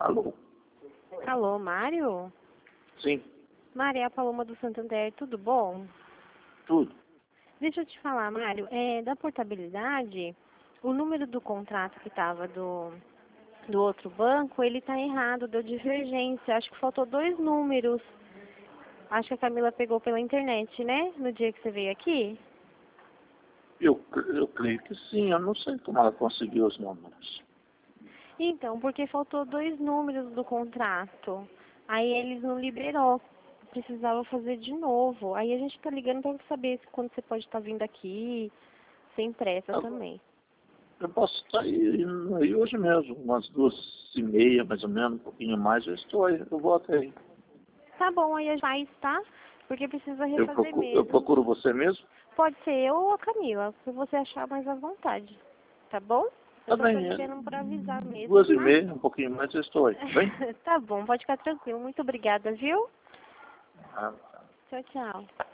Alô? Alô, Mário? Sim, Mário, é a Paloma do Santander, tudo bom? tudo. Deixa eu te falar, Mário, da portabilidade, o número do contrato que estava do outro banco, ele tá errado, deu divergência, acho que faltou 2 números. Acho que a Camila pegou pela internet, né? No dia que você veio aqui. Eu creio que sim, eu não sei como ela conseguiu os números. Então, porque faltou 2 números do contrato. Aí eles não liberou. Precisava fazer de novo. Aí a gente tá ligando para saber quando você pode estar vindo aqui, sem pressa Eu, também. eu posso estar aí hoje mesmo, umas 2h30, mais ou menos, um pouquinho mais, eu vou até aí. Tá bom, aí a gente faz, tá? Porque precisa refazer Eu mesmo. procuro você mesmo? Pode ser eu ou a Camila, se você achar mais à vontade. Tá bom? Tá Eu só tô bem, ligando para avisar mesmo, tá? 2h30, um pouquinho mais, eu estou aí, tá bem? Tá bom, pode ficar tranquilo. Muito obrigada, viu? Ah, Tchau, tchau.